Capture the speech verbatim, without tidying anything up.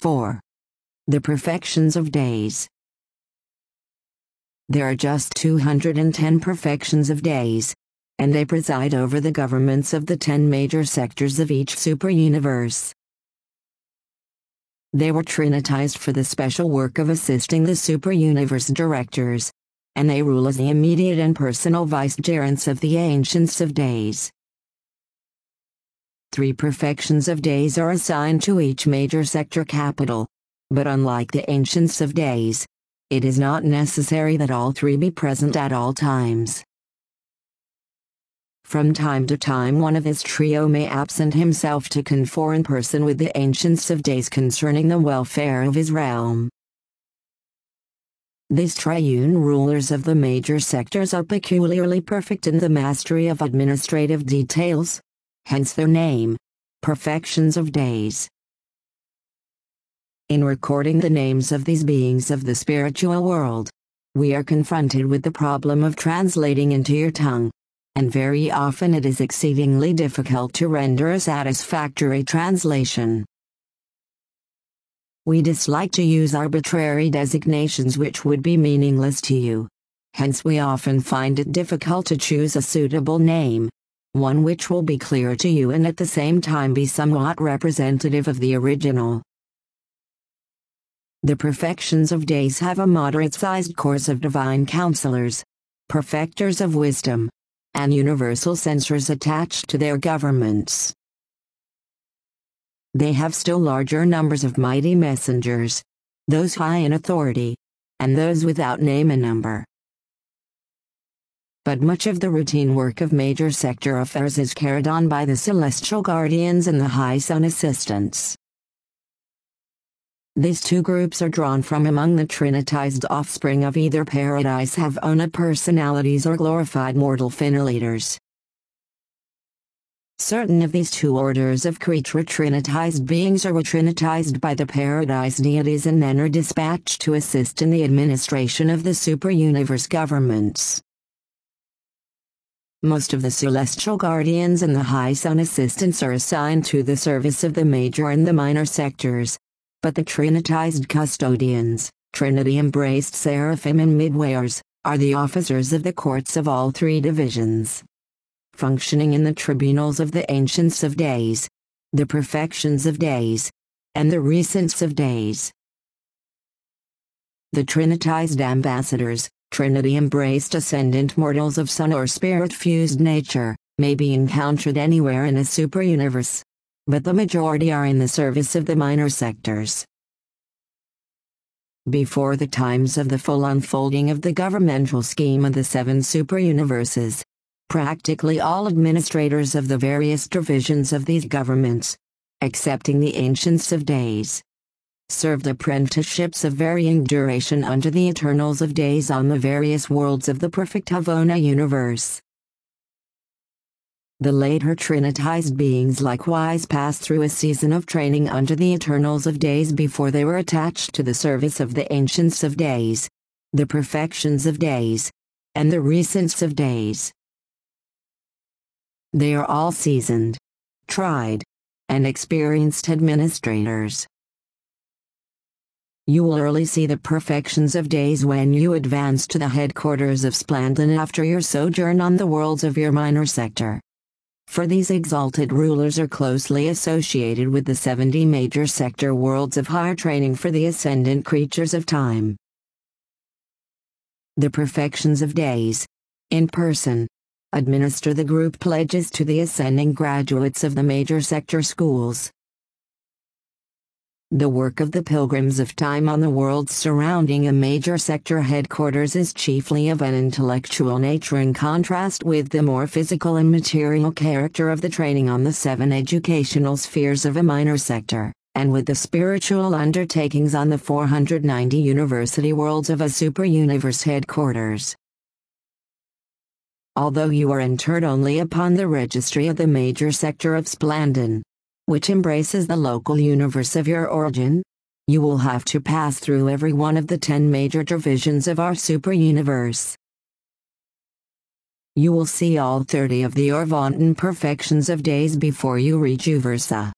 four. The perfections of days. There are just two hundred ten perfections of days, and they preside over the governments of the ten major sectors of each super-universe. They were trinitized for the special work of assisting the super-universe directors, and they rule as the immediate and personal vicegerents of the Ancients of Days. Three perfections of days are assigned to each major sector capital, but unlike the Ancients of Days, it is not necessary that all three be present at all times. From time to time one of his trio may absent himself to confer in person with the Ancients of Days concerning the welfare of his realm. These triune rulers of the major sectors are peculiarly perfect in the mastery of administrative details, hence their name, Perfections of Days. In recording the names of these beings of the spiritual world, we are confronted with the problem of translating into your tongue, and very often it is exceedingly difficult to render a satisfactory translation. We dislike to use arbitrary designations which would be meaningless to you, hence we often find it difficult to choose a suitable name, one which will be clear to you and at the same time be somewhat representative of the original. The perfections of days have a moderate-sized course of divine counselors, perfecters of wisdom, and universal censors attached to their governments. They have still larger numbers of mighty messengers, those high in authority, and those without name and number. But much of the routine work of major sector affairs is carried on by the celestial guardians and the high sun assistants. These two groups are drawn from among the trinitized offspring of either Paradise Havona personalities or glorified mortal finalitars. Certain of these two orders of creature trinitized beings are trinitized by the Paradise deities and then are dispatched to assist in the administration of the super-universe governments. Most of the celestial guardians and the high sun assistants are assigned to the service of the major and the minor sectors. But the trinitized custodians, Trinity-embraced seraphim and midwayers, are the officers of the courts of all three divisions. Functioning in the tribunals of the Ancients of Days, the Perfections of Days, and the Recents of Days. The trinitized ambassadors, Trinity-embraced ascendant mortals of sun or spirit-fused nature, may be encountered anywhere in a super-universe, but the majority are in the service of the minor sectors. Before the times of the full unfolding of the governmental scheme of the seven super-universes, practically all administrators of the various divisions of these governments, excepting the Ancients of Days, served apprenticeships of varying duration under the Eternals of Days on the various worlds of the perfect Havona universe. The later trinitized beings likewise passed through a season of training under the Eternals of Days before they were attached to the service of the Ancients of Days, the Perfections of Days, and the Recents of Days. They are all seasoned, tried, and experienced administrators. You will early see the perfections of days when you advance to the headquarters of Splandon after your sojourn on the worlds of your minor sector. For these exalted rulers are closely associated with the seventy major sector worlds of higher training for the ascendant creatures of time. The perfections of days, in person, administer the group pledges to the ascending graduates of the major sector schools. The work of the pilgrims of time on the worlds surrounding a major sector headquarters is chiefly of an intellectual nature in contrast with the more physical and material character of the training on the seven educational spheres of a minor sector, and with the spiritual undertakings on the four hundred ninety university worlds of a super-universe headquarters. Although you are entered only upon the registry of the major sector of Splandon, which embraces the local universe of your origin, you will have to pass through every one of the ten major divisions of our super-universe. You will see all thirty of the Orvontan perfections of days before you reach Uversa.